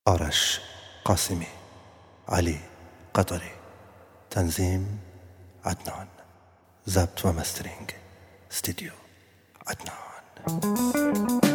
آرش قاسمی، علی قطری، تنظیم عدنان، ضبط و مسترینگ استودیو عدنان.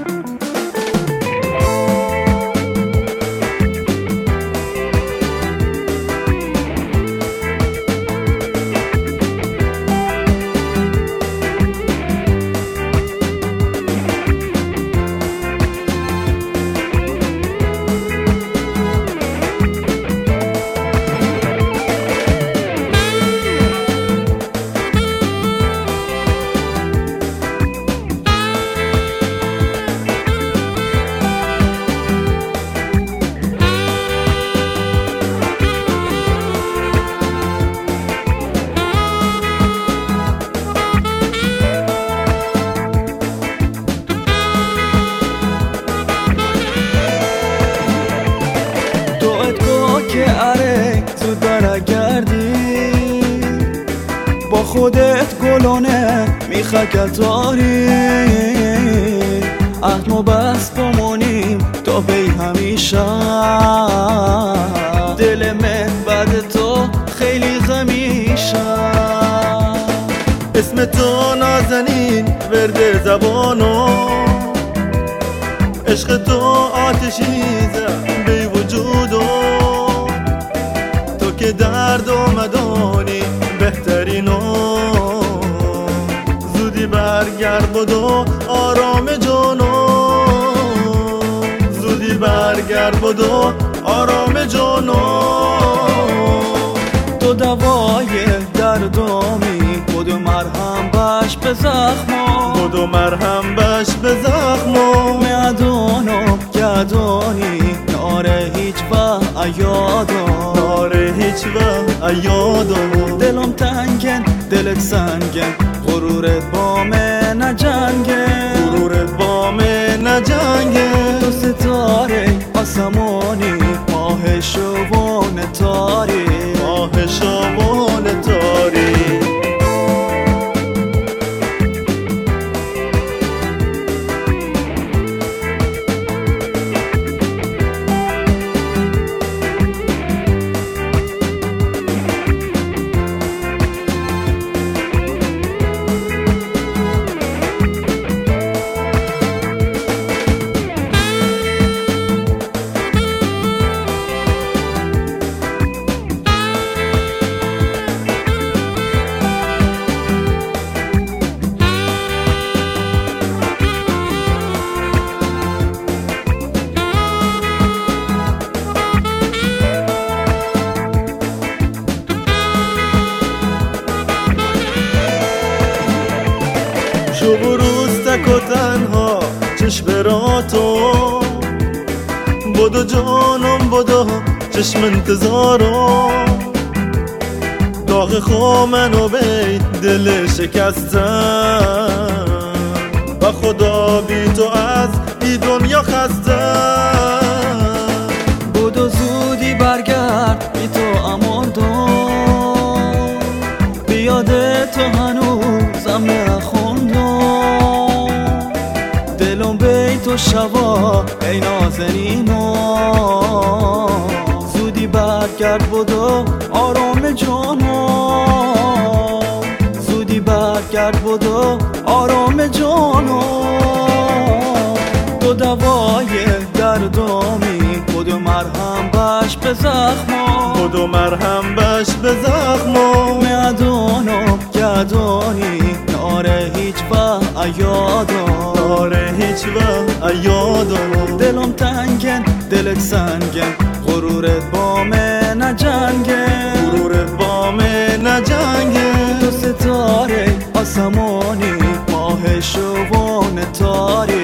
زود برگردی با خودت گلونه میخکتاری عهد ما بس بمونیم تا بی همیشه دل من بعد تو خیلی غمیشه اسم تو نازنین ورد زبانو عشق تو آتشیزه بی وجودو که درد و مدانی بهترینو زودی برگرد بدو آرام جانو زودی برگرد بدو آرام جانو تو دوای دردامی بدو مرهم باش به زخمو بدو مرهم باش به زخمو میادونم گدانی ناره هیچ و ایادو ناره هیچ و ایادو دلم تنگن دلت سنگن غرورت با من نجنگن غرورت با من نجنگن تو ستاره آسمانی ماه شبان تاری ماه شبان تاری شب و روز تک و تنها چشم را تو بدو جانم بدو چشم انتظارم داغ خامنو بی دل شکستم و خدا بی تو از ای دنیا خستم بدو زودی برگرد بی تو امان دار بیاده تو هنوزم نخوندم دلم بی تو شوا ای نازنینو زودی برگرد بدو آرام جانو زودی برگرد بدو آرام جانو تو دوای دردامی بدو مرهم باش به زخمو بدو مرهم باش به زخمو میادونم گدانی ناره هیچ و ایادو ناره هیچ و ایادو دلم تنگن دلت سنگن غرورت با من نجنگن غرورت با من نجنگن تو ستاره آسمانی ماه شبان تاری